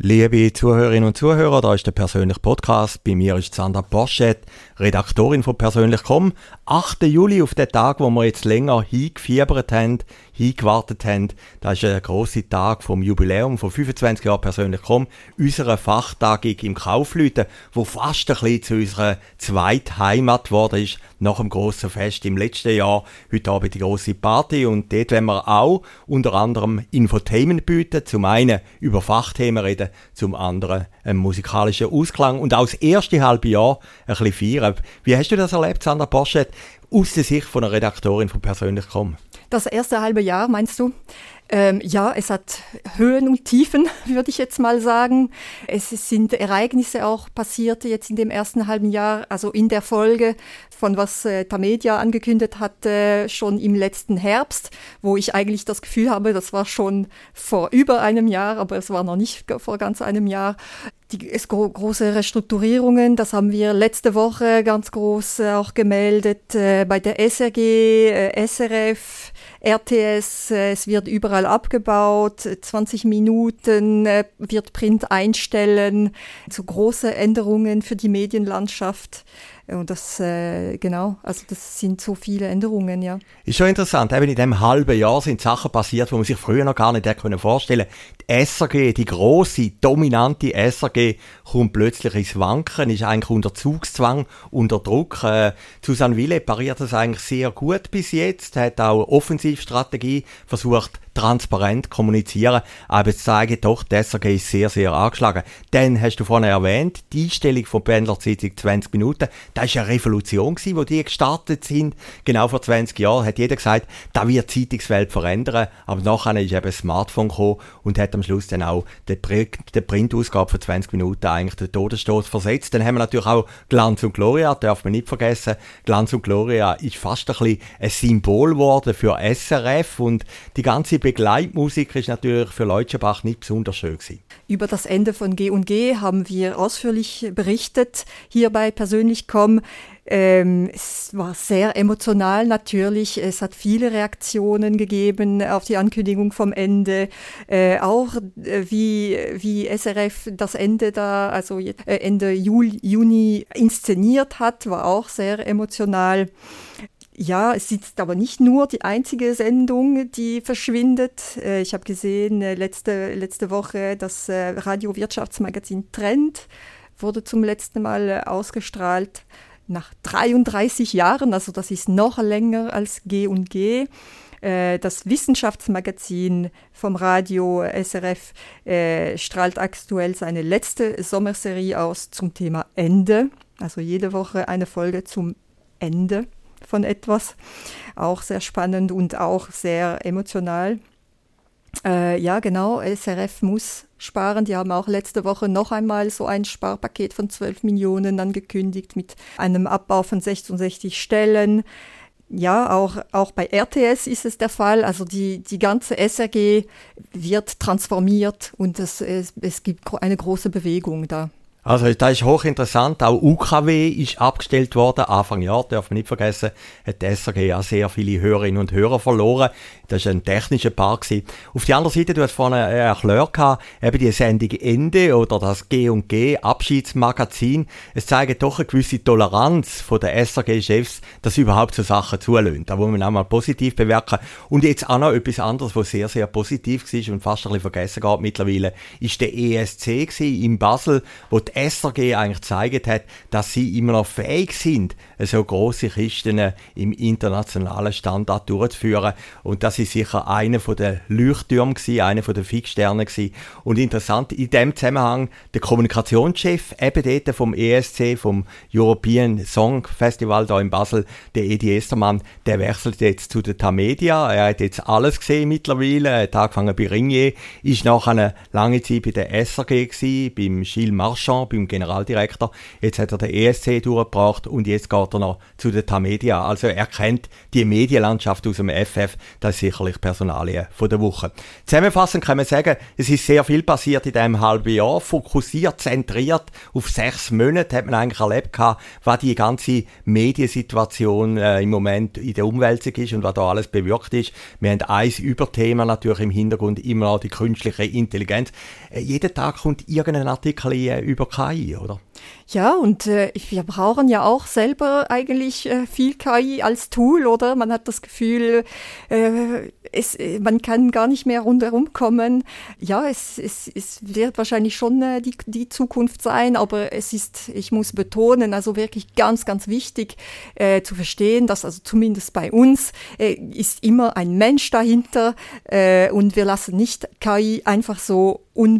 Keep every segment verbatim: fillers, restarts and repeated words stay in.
Liebe Zuhörerinnen und Zuhörer, da ist der persönliche Podcast. Bei mir ist Sandra Porschet, Redaktorin von persönlich punkt com. achter Juli, auf den Tag, wo wir jetzt länger hingefiebert haben, hingewartet haben. Das ist ein grosser Tag vom Jubiläum von fünfundzwanzig Jahren persönlich punkt com. Unserer Fachtagung im Kaufleuten, wo fast ein bisschen zu unserer zweiten Heimat geworden ist, nach dem grossen Fest im letzten Jahr. Heute Abend die grosse Party und dort wollen wir auch unter anderem Infotainment bieten. Zum einen über Fachthemen reden, zum anderen einen musikalischen Ausklang und auch das erste halbe Jahr ein bisschen feiern. Wie hast du das erlebt, Sandra Porschet, aus der Sicht von einer Redaktorin von persönlich punkt com? Das erste halbe Jahr, meinst du? Ähm, ja, es hat Höhen und Tiefen, würde ich jetzt mal sagen. Es sind Ereignisse auch passiert jetzt in dem ersten halben Jahr, also in der Folge von was äh, Tamedia angekündigt hatte, schon im letzten Herbst, wo ich eigentlich das Gefühl habe, das war schon vor über einem Jahr, aber es war noch nicht vor ganz einem Jahr. Die, es gro- große Restrukturierungen, das haben wir letzte Woche ganz groß äh, auch gemeldet, äh, bei der S R G, äh, S R F, R T S, äh, es wird überall abgebaut, zwanzig Minuten äh, wird Print einstellen, so große Änderungen für die Medienlandschaft. Und das, äh, genau, also das sind so viele Änderungen, ja. Ist schon interessant, eben in diesem halben Jahr sind Sachen passiert, die man sich früher noch gar nicht hätte vorstellen können. Die S R G, die grosse, dominante S R G, kommt plötzlich ins Wanken, ist eigentlich unter Zugzwang, unter Druck. Äh, Susanne Wille pariert das eigentlich sehr gut bis jetzt, hat auch Offensivstrategie versucht, transparent kommunizieren, aber jetzt zeigen doch, die S R G ist sehr, sehr angeschlagen. Dann hast du vorhin erwähnt, die Einstellung von Pendlerzeitung zwanzig Minuten, das war eine Revolution gewesen, wo die gestartet sind. Genau vor zwanzig Jahren hat jeder gesagt, da wird die Zeitungswelt verändern, aber nachher ist eben ein Smartphone gekommen und hat am Schluss dann auch die, die Printausgabe von zwanzig Minuten eigentlich den Todesstoß versetzt. Dann haben wir natürlich auch Glanz und Gloria, darf man nicht vergessen. Glanz und Gloria ist fast ein bisschen ein Symbol geworden für S R F und die ganze Begleitmusik ist natürlich für Leutschenbach nicht besonders schön gewesen. Über das Ende von G und G haben wir ausführlich berichtet, hier bei persönlich punkt com. Ähm, es war sehr emotional natürlich, es hat viele Reaktionen gegeben auf die Ankündigung vom Ende, äh, auch äh, wie, wie S R F das Ende da, also äh, Ende Juli, Juni inszeniert hat, war auch sehr emotional. Ja, es ist aber nicht nur die einzige Sendung, die verschwindet. Ich habe gesehen, letzte, letzte Woche das Radio-Wirtschaftsmagazin Trend wurde zum letzten Mal ausgestrahlt. Nach dreiunddreißig Jahren, also das ist noch länger als G und G. Das Wissenschaftsmagazin vom Radio S R F äh, strahlt aktuell seine letzte Sommerserie aus zum Thema Ende. Also jede Woche eine Folge zum Ende von etwas. Auch sehr spannend und auch sehr emotional. Äh, ja, genau, S R F muss sparen. Die haben auch letzte Woche noch einmal so ein Sparpaket von zwölf Millionen angekündigt mit einem Abbau von sechsundsechzig Stellen. Ja, auch, auch bei R T S ist es der Fall. Also die, die ganze S R G wird transformiert und es, es, es gibt eine große Bewegung da. Also das ist hochinteressant. Auch U K W ist abgestellt worden. Anfang Jahr, darf man nicht vergessen, hat die S R G ja sehr viele Hörerinnen und Hörer verloren. Das war ein technischer Part gewesen. Auf der anderen Seite, du hast vorhin erklärt, eben die Sendung Ende oder das G und G Abschiedsmagazin. Es zeigt doch eine gewisse Toleranz von den S R G-Chefs, dass sie überhaupt so Sachen zulassen. Da muss man auch mal positiv bewerten. Und jetzt auch noch etwas anderes, was sehr, sehr positiv war und fast ein bisschen vergessen geht mittlerweile, ist der E S C in Basel, wo die S R G eigentlich gezeigt hat, dass sie immer noch fähig sind, so grosse Kisten im internationalen Standard durchzuführen. Und das ist sicher einer der Leuchttürme gewesen, einer der Fixsterne gewesen. Und interessant, in dem Zusammenhang, der Kommunikationschef eben dort vom E S C, vom European Song Festival da in Basel, der Edi Estermann, der wechselt jetzt zu der Tamedia. Er hat jetzt alles gesehen mittlerweile, er hat angefangen bei Ringier, ist nachher eine lange Zeit bei der S R G gewesen, beim Gilles Marchand Trainer beim Generaldirektor. Jetzt hat er den E S C durchgebracht und jetzt geht er noch zu der Tamedia. Also er kennt die Medienlandschaft aus dem F F. Das ist sicherlich Personalie von der Woche. Zusammenfassend kann man sagen, es ist sehr viel passiert in diesem halben Jahr. Fokussiert, zentriert auf sechs Monate hat man eigentlich erlebt gehabt, was die ganze Mediensituation äh, im Moment in der Umwälzung ist und was da alles bewirkt ist. Wir haben ein Überthema natürlich im Hintergrund, immer noch die künstliche Intelligenz. Äh, jeden Tag kommt irgendein Artikel äh, über K I, oder? Ja, und äh, wir brauchen ja auch selber eigentlich äh, viel K I als Tool, oder? Man hat das Gefühl, äh, es, man kann gar nicht mehr rundherum kommen. Ja, es, es, es wird wahrscheinlich schon äh, die, die Zukunft sein, aber es ist, ich muss betonen, also wirklich ganz, ganz wichtig äh, zu verstehen, dass also zumindest bei uns äh, ist immer ein Mensch dahinter äh, und wir lassen nicht K I einfach so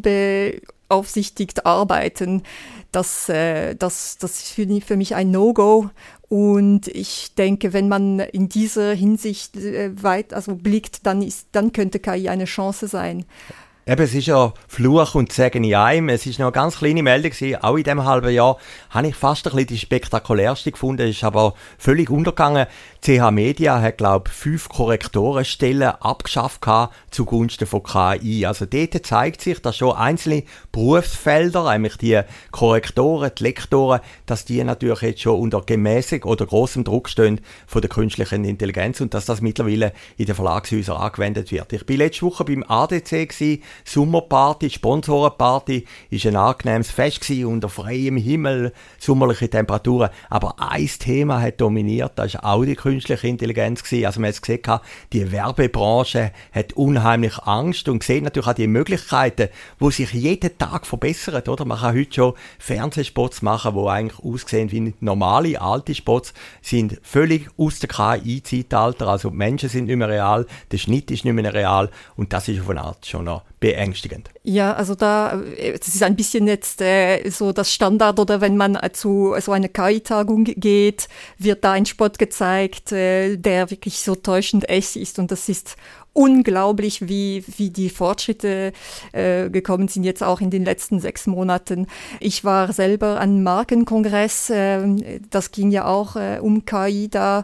unbeaufsichtigt arbeiten. Das, äh, das, das ist für, für mich ein No-Go. Und ich denke, wenn man in dieser Hinsicht äh, weit also blickt, dann, ist, dann könnte K I eine Chance sein. Eben, es ist ja Fluch und Segen in einem. Es ist noch eine ganz kleine Meldung gewesen. Auch in diesem halben Jahr habe ich fast ein bisschen die spektakulärste gefunden. Ist aber völlig untergegangen. C H Media hat, glaube ich, fünf Korrektorenstellen abgeschafft gehabt zugunsten von K I. Also dort zeigt sich, dass schon einzelne Berufsfelder, nämlich die Korrektoren, die Lektoren, dass die natürlich jetzt schon unter gemäßig oder grossem Druck stehen von der künstlichen Intelligenz und dass das mittlerweile in den Verlagshäusern angewendet wird. Ich bin letzte Woche beim A D C gewesen, Sommerparty, Sponsorenparty, ist ein angenehmes Fest gewesen, unter freiem Himmel, sommerliche Temperaturen. Aber ein Thema hat dominiert, das war auch die künstliche Intelligenz gewesen. Also man hat es gesehen, die Werbebranche hat unheimlich Angst und sieht natürlich auch die Möglichkeiten, die sich jeden Tag verbessern, oder? Man kann heute schon Fernsehspots machen, die eigentlich aussehen wie normale, alte Spots, sind völlig aus dem K I-Zeitalter, also die Menschen sind nicht mehr real, der Schnitt ist nicht mehr real und das ist auf eine Art schon noch beängstigend. Ja, also da, das ist ein bisschen jetzt äh, so das Standard, oder wenn man zu so eine K I-Tagung geht, wird da ein Spot gezeigt, äh, der wirklich so täuschend echt ist und das ist unglaublich, wie, wie die Fortschritte äh, gekommen sind, jetzt auch in den letzten sechs Monaten. Ich war selber an einem Markenkongress, äh, das ging ja auch äh, um K I da.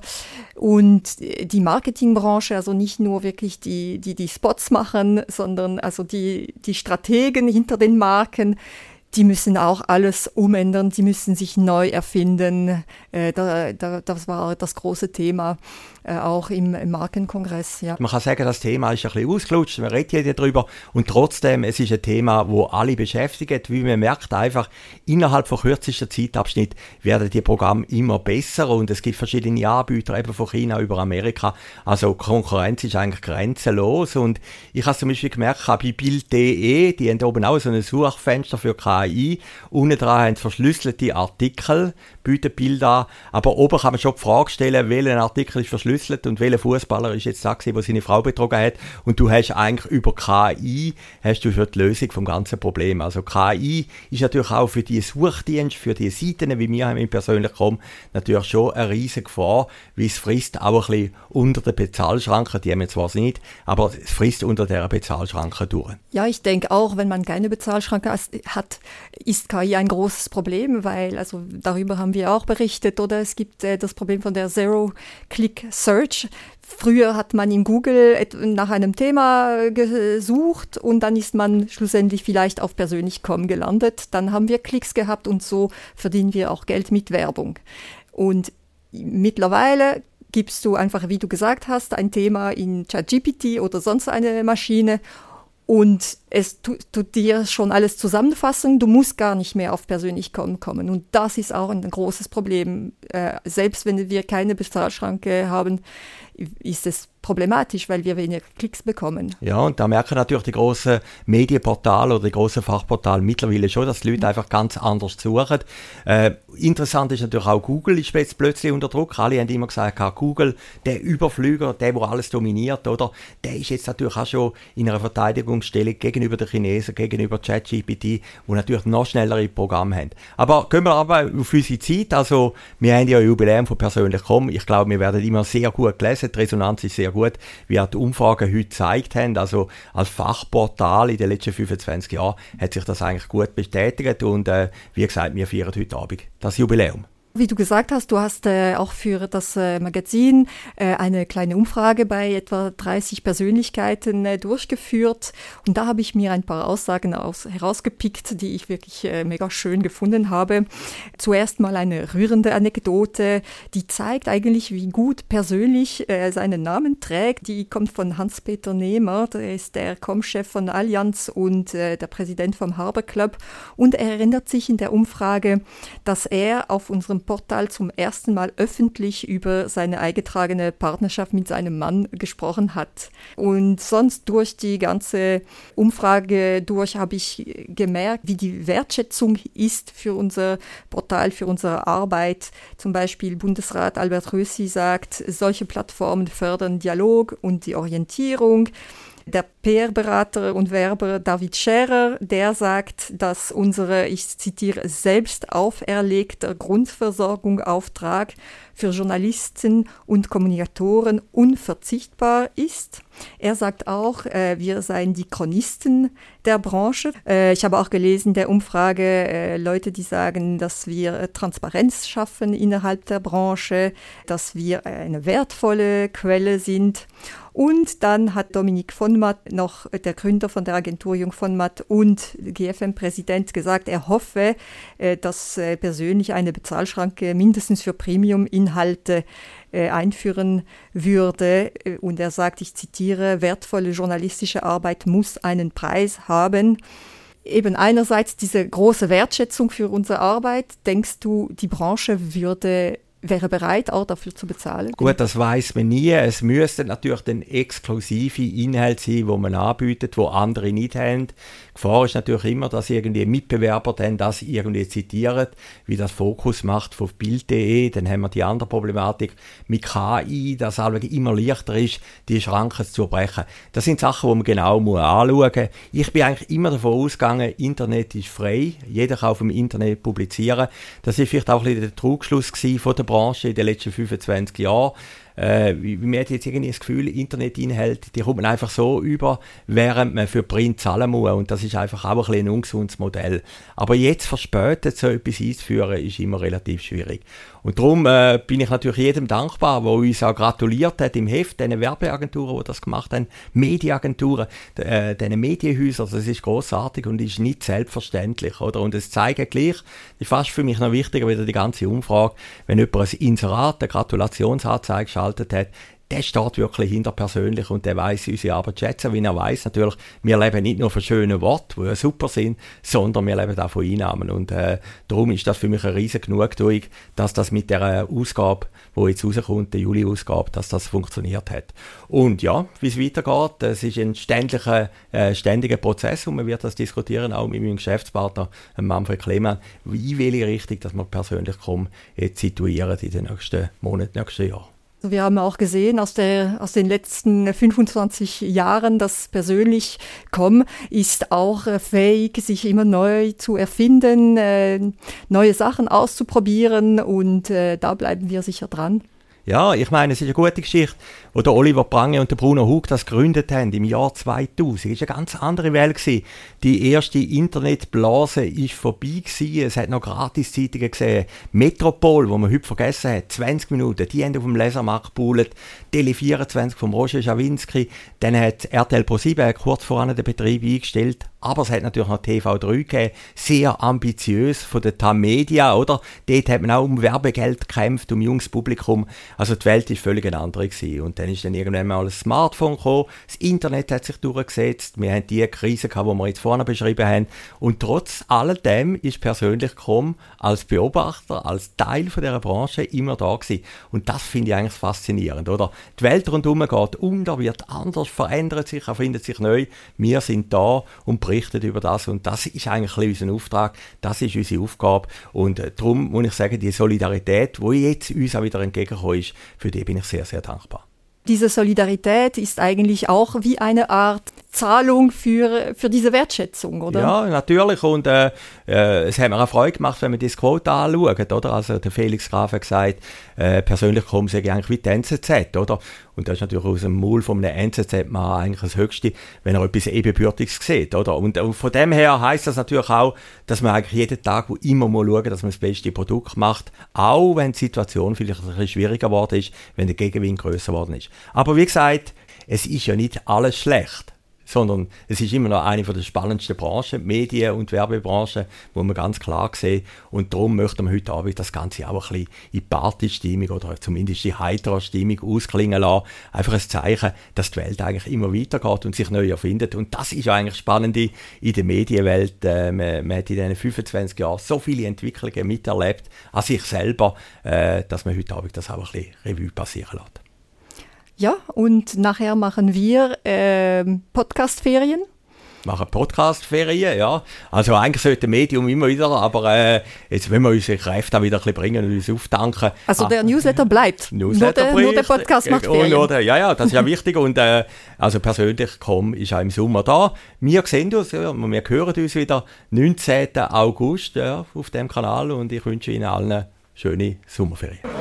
Und die Marketingbranche, also nicht nur wirklich die, die die Spots machen, sondern also die, die Strategen hinter den Marken, die müssen auch alles umändern, die müssen sich neu erfinden. Äh, da, da, das war das große Thema, äh, auch im, im Markenkongress. Ja. Man kann sagen, das Thema ist ein bisschen ausgelutscht, man redet jeder darüber und trotzdem, es ist ein Thema, das alle beschäftigt, wie man merkt einfach, innerhalb von kürzester Zeitabschnitt werden die Programme immer besser und es gibt verschiedene Anbieter, eben von China über Amerika, also Konkurrenz ist eigentlich grenzenlos und ich habe zum Beispiel gemerkt, bei Bild punkt de, die haben oben auch so ein Suchfenster für K I, unten dran haben verschlüsselte Artikel, bieten Bilder an, aber oben kann man schon die Frage stellen, welcher Artikel ist verschlüsselt und welcher Fußballer ist jetzt da gewesen, der seine Frau betrogen hat und du hast eigentlich über K I hast du schon die Lösung vom ganzen Problem. Also K I ist natürlich auch für die Suchdienste, für die Seiten, wie wir haben im persönlich kommen, natürlich schon eine riesige Gefahr, weil es frisst auch ein bisschen unter den Bezahlschranken, die haben wir zwar nicht, aber es frisst unter dieser Bezahlschranke durch. Ja, ich denke auch, wenn man keine Bezahlschranke hat, ist K I ein großes Problem, weil, also darüber haben wir auch berichtet, oder es gibt äh, das Problem von der Zero-Click-Search. Früher hat man in Google nach einem Thema gesucht und dann ist man schlussendlich vielleicht auf persönlich punkt com gelandet. Dann haben wir Klicks gehabt und so verdienen wir auch Geld mit Werbung. Und mittlerweile gibst du einfach, wie du gesagt hast, ein Thema in ChatGPT oder sonst eine Maschine und es tut, tut dir schon alles zusammenfassen, du musst gar nicht mehr auf persönlich punkt com kommen. Und das ist auch ein großes Problem. Äh, selbst wenn wir keine Bezahlschranke haben, ist es problematisch, weil wir weniger Klicks bekommen. Ja, und da merken natürlich die grossen Medienportale oder die grossen Fachportale mittlerweile schon, dass die Leute einfach ganz anders suchen. Äh, interessant ist natürlich auch, Google ist jetzt plötzlich unter Druck. Alle haben immer gesagt, Google, der Überflüger, der, der alles dominiert, oder? Der ist jetzt natürlich auch schon in einer Verteidigungsstellung gegenüber den Chinesen, gegenüber ChatGPT, die natürlich noch schnellere Programme haben. Aber gehen wir aber auf unsere Zeit. Also, wir haben ja ein Jubiläum von persönlich punkt com. Ich glaube, wir werden immer sehr gut gelesen. Die Resonanz ist sehr sehr gut, wie auch die Umfragen heute gezeigt haben. Also als Fachportal in den letzten fünfundzwanzig Jahren hat sich das eigentlich gut bestätigt und äh, wie gesagt, wir feiern heute Abend das Jubiläum. Wie du gesagt hast, du hast äh, auch für das äh, Magazin äh, eine kleine Umfrage bei etwa dreißig Persönlichkeiten äh, durchgeführt. Und da habe ich mir ein paar Aussagen aus, herausgepickt, die ich wirklich äh, mega schön gefunden habe. Zuerst mal eine rührende Anekdote, die zeigt eigentlich, wie gut persönlich äh, seinen Namen trägt. Die kommt von Hans-Peter Nehmer, der ist der Com-Chef von Allianz und äh, der Präsident vom Harbour Club. Und er erinnert sich in der Umfrage, dass er auf unserem Portal zum ersten Mal öffentlich über seine eingetragene Partnerschaft mit seinem Mann gesprochen hat. Und sonst durch die ganze Umfrage durch habe ich gemerkt, wie die Wertschätzung ist für unser Portal, für unsere Arbeit. Zum Beispiel Bundesrat Albert Rösi sagt, solche Plattformen fördern Dialog und die Orientierung. Der P R-Berater und Werber David Scherer, der sagt, dass unsere, ich zitiere, selbst auferlegter Grundversorgungsauftrag für Journalisten und Kommunikatoren unverzichtbar ist. Er sagt auch, äh, wir seien die Chronisten der Branche. Äh, ich habe auch gelesen in der Umfrage äh, Leute, die sagen, dass wir äh, Transparenz schaffen innerhalb der Branche, dass wir eine wertvolle Quelle sind. Und dann hat Dominik von Matt, noch der Gründer von der Agentur Jung von Matt und G F M-Präsident, gesagt, er hoffe, äh, dass äh, persönlich eine Bezahlschranke mindestens für Premium-Inhalte äh, einführen würde. Und er sagt, ich zitiere, wertvolle journalistische Arbeit muss einen Preis haben. Eben einerseits diese große Wertschätzung für unsere Arbeit. Denkst du, die Branche würde wäre bereit, auch dafür zu bezahlen? Gut, das weiss man nie. Es müssten natürlich dann exklusive Inhalte sein, die man anbietet, die andere nicht haben. Die Gefahr ist natürlich immer, dass irgendwie Mitbewerber dann das irgendwie zitieren, wie das Fokus macht von Bild punkt de. Dann haben wir die andere Problematik mit K I, dass es immer leichter ist, die Schranken zu brechen. Das sind Sachen, die man genau anschauen muss. Ich bin eigentlich immer davon ausgegangen, Internet ist frei. Jeder kann auf dem Internet publizieren. Das war vielleicht auch ein bisschen der Trugschluss von der Branche in den letzten fünfundzwanzig Jahren. Äh, man hat jetzt irgendwie das Gefühl, Internetinhalte, die kommen einfach so über, während man für Print zahlen muss. Und das ist einfach auch ein, bisschen ein ungesundes Modell. Aber jetzt verspätet so etwas einzuführen, ist immer relativ schwierig. Und darum äh, bin ich natürlich jedem dankbar, der uns auch gratuliert hat im Heft, den Werbeagenturen, die das gemacht haben, Medienagenturen, äh, den Medienhäusern. Das ist grossartig und ist nicht selbstverständlich. Oder? Und es zeigt gleich, das ist fast für mich noch wichtiger, wieder die ganze Umfrage, wenn jemand ein Inserat, eine Gratulationsanzeige geschaltet hat, der steht wirklich hinter persönlich und der weiss unsere Arbeit schätzen, wie er weiss natürlich, wir leben nicht nur von schönen Worten, die ja super sind, sondern wir leben auch von Einnahmen und äh, darum ist das für mich eine riesige Genugtuung, dass das mit der Ausgabe, die jetzt rauskommt, der Juli-Ausgabe, dass das funktioniert hat. Und ja, wie es weitergeht, es ist ein ständiger, äh, ständiger Prozess und man wird das diskutieren, auch mit meinem Geschäftspartner Manfred Klemann, wie welche Richtung, dass wir persönlich kommen, jetzt situieren in den nächsten Monaten, nächsten Jahren. Wir haben auch gesehen aus, der, aus den letzten fünfundzwanzig Jahren, dass persönlich Com ist auch fähig, sich immer neu zu erfinden, äh, neue Sachen auszuprobieren und äh, da bleiben wir sicher dran. Ja, ich meine, es ist eine gute Geschichte, wo der Oliver Prange und der Bruno Hug das gegründet haben im Jahr zweitausend. Es war eine ganz andere Welt gewesen. Die erste Internetblase ist vorbei gewesen. Es hat noch Gratiszeitungen gesehen. Metropol, wo man heute vergessen hat, zwanzig Minuten, die haben auf dem Lesermarkt gebuhlt. Tele vierundzwanzig vom Roger Schawinski. Dann hat R T L Pro sieben kurz voran den Betrieb eingestellt. Aber es hat natürlich noch T V drei gegeben, sehr ambitiös von der T A M Media, oder? Dort hat man auch um Werbegeld gekämpft, um junges Publikum. Also die Welt war völlig eine andere gewesen. Und dann ist dann irgendwann mal ein Smartphone gekommen, das Internet hat sich durchgesetzt, wir haben die Krise gehabt, die wir jetzt vorne beschrieben haben. Und trotz alledem ist persönlich Com als Beobachter, als Teil von dieser Branche immer da gewesen. Und das finde ich eigentlich faszinierend, oder? Die Welt rundherum geht unter, wird anders, verändert sich, erfindet sich neu. Wir sind da und berichtet über das und das ist eigentlich ein bisschen unser Auftrag, das ist unsere Aufgabe und äh, darum muss ich sagen, die Solidarität, die jetzt uns auch wieder entgegengekommen ist, für die bin ich sehr, sehr dankbar. Diese Solidarität ist eigentlich auch wie eine Art Zahlung für, für diese Wertschätzung, oder? Ja, natürlich. Und äh, äh, es hat mir auch Freude gemacht, wenn man das Quote anschaut, oder? Also der Felix Graf hat gesagt, äh, persönlich kommen sie eigentlich wie die N Z Z, oder? Und das ist natürlich aus dem Maul von einem N Z Z-Mann eigentlich das Höchste, wenn er etwas Ebenbürtiges sieht, oder? Und, und von dem her heisst das natürlich auch, dass man eigentlich jeden Tag wo immer muss schauen, dass man das beste Produkt macht, auch wenn die Situation vielleicht ein bisschen schwieriger geworden ist, wenn der Gegenwind grösser geworden ist. Aber wie gesagt, es ist ja nicht alles schlecht, sondern es ist immer noch eine der spannendsten Branchen, die Medien- und Werbebranche, wo man ganz klar sehen. Und darum möchten wir heute Abend das Ganze auch ein bisschen in die Partystimmung oder zumindest die heitere Stimmung ausklingen lassen. Einfach ein Zeichen, dass die Welt eigentlich immer weitergeht und sich neu erfindet. Und das ist ja eigentlich spannend in der Medienwelt. Äh, man, man hat in diesen fünfundzwanzig Jahren so viele Entwicklungen miterlebt an sich selber, äh, dass man heute Abend das auch ein bisschen Revue passieren lässt. Ja, und nachher machen wir äh, Podcast-Ferien. Machen Podcast-Ferien, ja. Also eigentlich sollte Medium immer wieder, aber äh, jetzt wollen wir unsere Kräfte auch wieder ein bisschen bringen und uns auftanken. Also ah, der Newsletter bleibt, Newsletter nur, der, nur der Podcast macht Ferien. Oder, ja, ja, das ist ja wichtig und äh, also persönlich komm ist auch im Sommer da. Wir sehen uns, ja, wir hören uns wieder neunzehnten August ja, auf dem Kanal und ich wünsche Ihnen allen schöne Sommerferien.